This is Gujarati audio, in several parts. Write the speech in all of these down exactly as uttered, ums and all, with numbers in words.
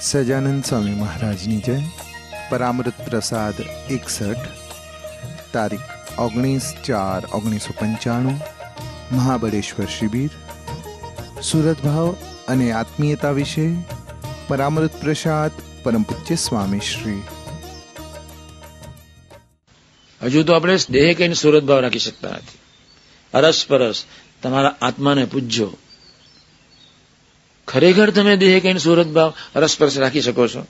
સજાનંદ સ્વામી મહારાજની જય. પરામૃત પ્રસાદ એકસઠ, તારીખ ઓગણીસ ચાર ઓગણીસો પંચાણું, મહાબળેશ્વર શિબિર. સુરત ભાવ અને આત્મીયતા વિશે પરામૃત પ્રસાદ પરમ પૂજ્ય સ્વામી શ્રી. હજુ તો આપણે દેહ કહીને સુરત ભાવ રાખી શકતા નથી. અરસપરસ તમારા આત્માને પૂજ્યો. ખરેખર તમે દેહ કહીને સુરત ભાવ અરસપરસ રાખી શકો છો?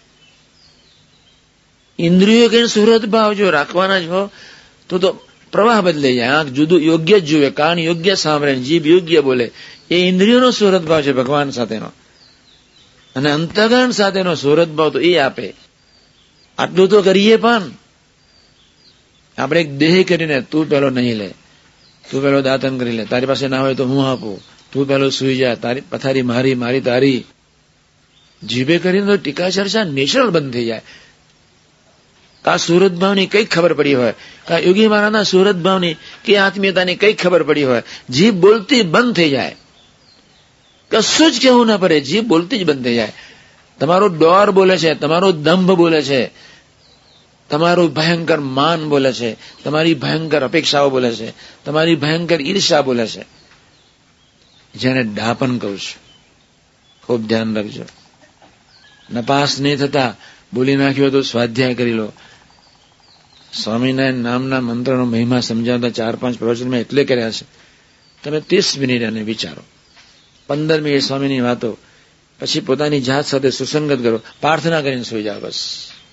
ઇન્દ્રિયો કહીને સુરત ભાવ જો રાખવાના જ હો તો તો પ્રવાહ બદલાઈ જાય. આંખ જુદું યોગ્ય જ જુએ, કાન યોગ્ય સાંભળે, જીભ યોગ્ય બોલે. એ ઇન્દ્રિયોનો સુરત ભાવ છે ભગવાન સાથેનો. અને અંતઃકરણ સાથેનો સુરત ભાવ તો એ આપે. આટલું તો કરીએ પણ આપણે એક દેહ કરીને તું પેલો નહીં લે, તું પેલો દાતન કરી લે, તારી પાસે ના હોય તો હું આપું, તું પેલો સુઈ જા, તારી પથારી મારી મારી તારી. જીભે કરીને તો ટીકા ચર્ચા નેચરલ બંધ થઈ જાય. કા સુરત ભાવની કઈક ખબર પડી હોય, કા યોગી મહારાજના સુરત ભાવની કે આત્મીયતાની કઈક ખબર પડી હોય, જીભ બોલતી બંધ થઈ જાય. કશું જ કહેવું ના પડે, જીભ બોલતી જ બંધ થઈ જાય. તમારો ડોર બોલે છે, તમારો દંભ બોલે છે, તમારું ભયંકર માન બોલે છે, તમારી ભયંકર અપેક્ષાઓ બોલે છે, તમારી ભયંકર ઈર્ષા બોલે છે, જેને ડાપણ કહું છું. ખૂબ ધ્યાન રાખજો. નપાસ નહીં થતા બોલી નાખ્યો તો સ્વાધ્યાય કરી લો. સ્વામિનારાયણ નામના મંત્રનો મહિમા સમજાવતા ચાર પાંચ પ્રવચન મેં એટલે કર્યા છે. તમે ત્રીસ મિનિટ એને વિચારો, પંદર મિનિટ સ્વામીની વાતો, પછી પોતાની જાત સાથે સુસંગત કરો, પ્રાર્થના કરીને સુઈ જાઓ. બસ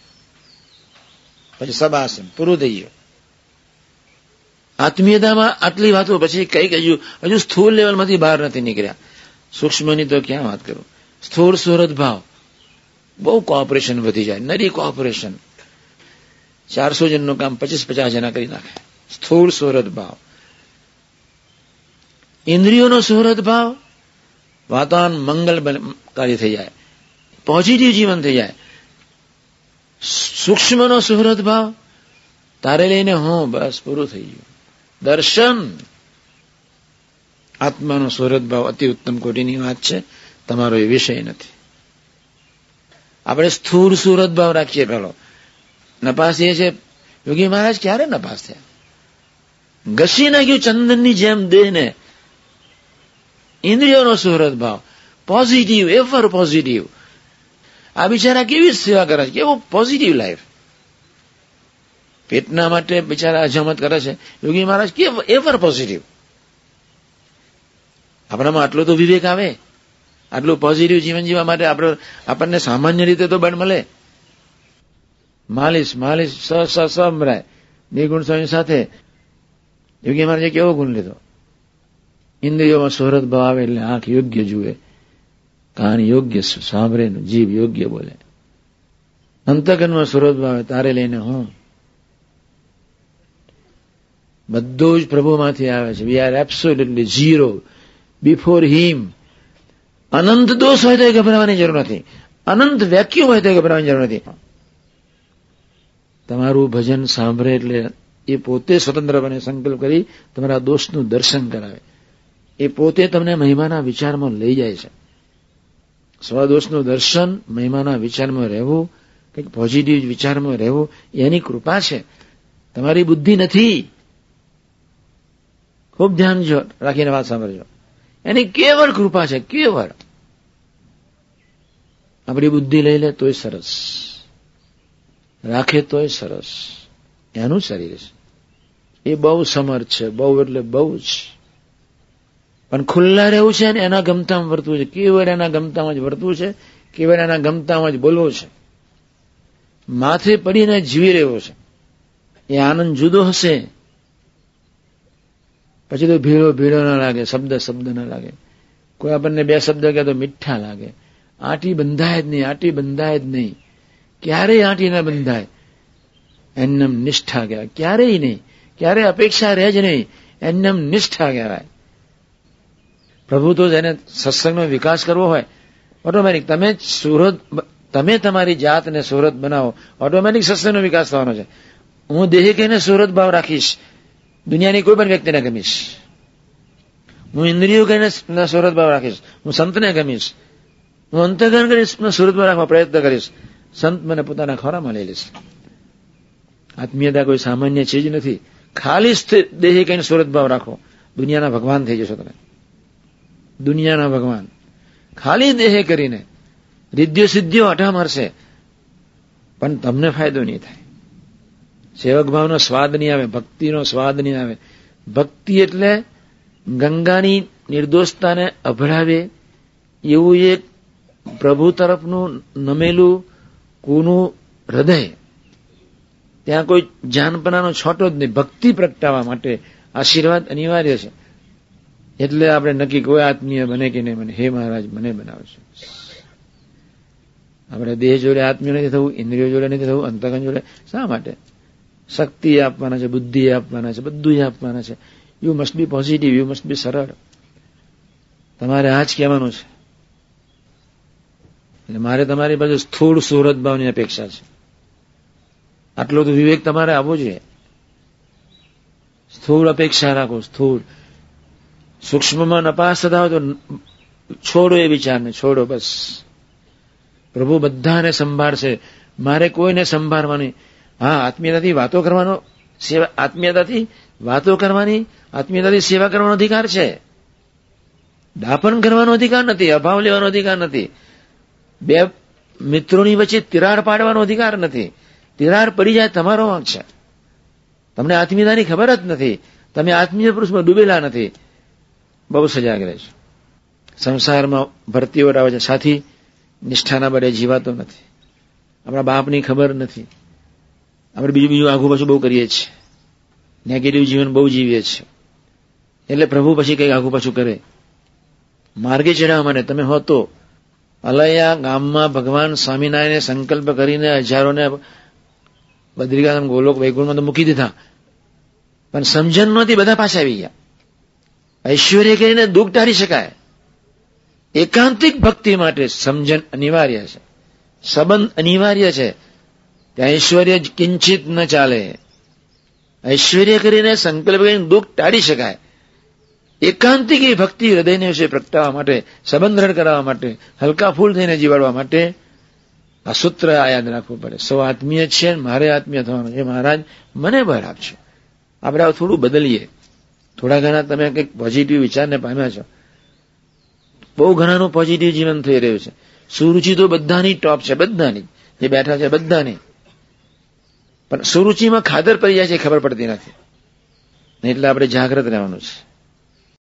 પછી સબાસન પૂરું થઈ ગયું. આત્મીયતામાં આટલી વાતો પછી કઈક હજુ હજુ સ્થૂળ લેવલમાંથી બહાર નથી નીકળ્યા. સૂક્ષ્મની તો ક્યાં વાત કરું. સ્થૂળ સુરત ભાવ બહુ કોઓપરેશન વધી જાય, નરી કોઓપરેશન. ચારસો જણનું કામ પચીસ પચાસ જણા કરી નાખે. સ્થૂળ સુરત ભાવ. ઇન્દ્રિયોનો સુરત ભાવ વાતાવરણ મંગલકારી થઈ જાય, પોઝિટિવ જીવન થઈ જાય. સૂક્ષ્મનો સુહૃદ ભાવ તારે લઈને હું બસ પૂરું થઈ ગયું. દર્શન આત્માનો સુહૃદ ભાવ અતિ ઉત્તમ કોટીની વાત છે, તમારો એ વિષય નથી. આપણે સ્થૂળ સુહૃદ ભાવ રાખીએ. પેલો નપાસ એ છે, યોગી મહારાજ ક્યારે નપાસ થયા? ઘસી નાખ્યું ચંદનની જેમ દેહને. ઇન્દ્રિયોનો સુહૃદ ભાવ પોઝિટિવ, એવર પોઝિટિવ. આ બિચારા કેવી સેવા કરે છે, કેવો પોઝિટિવ લાઈફ. પેટના માટે બિચારા અજમત કરે છે, યોગી મહારાજ કે એવર પોઝિટિવ. આપણામાં આટલો તો વિવેક આવે, આટલું પોઝિટિવ જીવન જીવવા માટે આપણે આપણને સામાન્ય રીતે તો બળ મળે. માલિશ માલિશ સ સ સમરાય નિર્ગુણ સ્વામી સાથે યોગી મહારાજે કેવો ગુણ લીધો. ઇન્દ્રિયોમાં સુહૃદ ભાવ આવે એટલે આંખ યોગ્ય જુએ, કાન યોગ્ય સાંભળે, જીભ યોગ્ય બોલે. અંતઃકરણમાં સુહૃદ ભાવે તારે લઈને હું. બધું જ પ્રભુમાંથી આવે છે. We are absolutely zero before him. અનંત દોષ હોય તો ગભરાવાની જરૂર નથી, અનંત વેક્યુમ હોય તો ગભરાવાની જરૂર નથી. તમારું ભજન સાંભળે એટલે એ પોતે સ્વતંત્રપણે સંકલ્પ કરી તમારા દોષનું દર્શન કરાવે. એ પોતે તમને મહિમાના વિચારમાં લઈ જાય છે. સ્વદોષનું દર્શન, મહિમાના વિચારમાં રહેવું, કંઈક પોઝિટિવ વિચારમાં રહેવું, એની કૃપા છે, તમારી બુદ્ધિ નથી. ખૂબ ધ્યાન રાખીને વાત સાંભળજો. એની કેવળ કૃપા છે, કેવળ. આપણી બુદ્ધિ લઈ લે તોય સરસ, રાખે તોય સરસ. એનું શરીર છે, એ બહુ સમર્થ છે, બહુ એટલે બહુ જ. પણ ખુલ્લા રહેવું છે ને એના ગમતામાં વર્તવું છે, કેવળ એના ગમતામાં જ વર્તવું છે, કેવળ એના ગમતામાં જ બોલવું છે. માથે પડીને જીવી રહેવો છે. એ આનંદ જુદો હશે, પછી તો ભીડો ભીડો ના લાગે, શબ્દ શબ્દ ના લાગે. કોઈ આપણને બે શબ્દ કહે તો મીઠા લાગે. આંટી બંધાય જ નહીં, આંટી બંધાય જ નહીં. ક્યારેય આંટી ના બંધાય. એમનેમ નિષ્ઠા કહેવાય. ક્યારેય નહીં, ક્યારેય અપેક્ષા રહે જ નહીં, એમનેમ નિષ્ઠા કહેવાય. પ્રભુ તો જેને સત્સંગનો વિકાસ કરવો હોય, ઓટોમેટિક તમે સુરત, તમે તમારી જાતને સુરત બનાવો, ઓટોમેટિક સત્સંગનો વિકાસ થવાનો છે. હું દેહી કહીને સુરત ભાવ રાખીશ, દુનિયાની કોઈ પણ વ્યક્તિને ગમીશ. હું ઇન્દ્રિયો કહીને સુરત ભાવ રાખીશ, હું સંતને ગમીશ. હું અંતઃકરણ કરીશ, સુરતમાં રાખવા પ્રયત્ન કરીશ, સંત મને પોતાના ખોરામાં લઈ લેશે. આત્મીયતા કોઈ સામાન્ય ચીજ નથી. ખાલી દેહે કહીને સુરત ભાવ રાખો, દુનિયાના ભગવાન થઈ જશો તમે. દુનિયાના ભગવાન ખાલી દેહે કરીને રિદ્ધિઓ સિદ્ધિઓ અઠા મારશે, પણ તમને ફાયદો નહીં થાય. સેવક ભાવનો સ્વાદ નહીં આવે, ભક્તિનો સ્વાદ નહીં આવે. ભક્તિ એટલે ગંગાની નિર્દોષતાને અભડાવે એવું એક પ્રભુ તરફનું નમેલું કુનું હૃદય. ત્યાં કોઈ જાનપનાનો છોટો જ નહીં. ભક્તિ પ્રગટાવવા માટે આશીર્વાદ અનિવાર્ય છે. એટલે આપણે નક્કી કોઈ આત્મીય બને કે નહીં બને, હે મહારાજ મને બનાવજો. આપણે દેહ જોડે આત્મીય નથી થવું, ઇન્દ્રિયો જોડે નથી થવું, અંતઃકરણ જોડે. શા માટે? શક્તિ આપવાના છે, બુદ્ધિ આપવાના છે, બધું આપવાના છે. You must be positive, you must be સરળ. તમારે આ જ કહેવાનું છે. એટલે મારે તમારી બાજુ સ્થૂળ સુહૃદ ભાવની અપેક્ષા છે. આટલો તો વિવેક તમારે આવવો જોઈએ. સ્થૂળ અપેક્ષા રાખો, સ્થૂળ. સૂક્ષ્મમાં નપાસ થતા હોય તો છોડો એ વિચારને, છોડો બસ. પ્રભુ બધાને સંભાળશે, મારે કોઈને સંભાળવાની. હા, આત્મીયતાથી વાતો કરવાનો, સેવા, આત્મીયતાથી વાતો કરવાની, આત્મીયતાથી સેવા કરવાનો અધિકાર છે. દાપણ કરવાનો અધિકાર નથી, અભાવ લેવાનો અધિકાર નથી. બે મિત્રોની વચ્ચે તિરાડ પાડવાનો અધિકાર નથી. તિરાડ પડી જાય તમારો વાંક છે. તમને આત્મીયતાની ખબર જ નથી, તમે આત્મીય પુરુષમાં ડૂબેલા નથી. બહુ સજાગ રહેજો. સંસારમાં ભરતીઓ આવે છે, સાથી નિષ્ઠાના બળે જીવાતો નથી. આપણા બાપની ખબર નથી. આપણે બીજું બીજું આઘું પાછું બહુ કરીએ છીએ, નેગેટિવ જીવન બહુ જીવીએ છીએ. એટલે પ્રભુ પછી કંઈક આઘું પાછું કરે. માર્ગે ચડાવવા માટે તમે હો તો અલૈયા ગામમાં ભગવાન સ્વામિનારાયણે સંકલ્પ કરીને હજારોને બદ્રિકાશ્રમ, ગોલોક, વૈકુંઠમાં તો મૂકી દીધા, પણ સમજણ નહોતી, બધા પાછા આવી ગયા. ઐશ્વર્ય કરીને દુઃખ ટાળી શકાય. એકાંતિક ભક્તિ માટે સમજણ અનિવાર્ય છે, સંબંધ અનિવાર્ય છે. ત્યાં ઐશ્વર્ય કિંચિત ન ચાલે. ઐશ્વર્ય કરીને સંકલ્પ કરીને દુઃખ ટાળી શકાય. એકાંતિક એ ભક્તિ હૃદયને વિશે પ્રગટાવવા માટે, સંબંધ દ્રઢ કરાવવા માટે, હલકા ફૂલ થઈને જીવાડવા માટે આ સૂત્ર આ યાદ રાખવું પડે. સૌ આત્મીય છે, મારે આત્મીય થવાનું છે. મહારાજ મને બળ આપજો. આપણે આ થોડું બદલીએ. થોડા ઘણા તમે કંઈક પોઝિટિવ વિચારને પામ્યા છો. બહુ ઘણાનું પોઝિટિવ જીવન થઈ રહ્યું છે. સુરુચિ તો બધાની ટોપ છે, બધાની જે બેઠા છે બધાની. પણ સુરુચિમાં ખાદર પડી જાય છે, ખબર પડતી નથી. એટલે આપણે જાગ્રત રહેવાનું છે.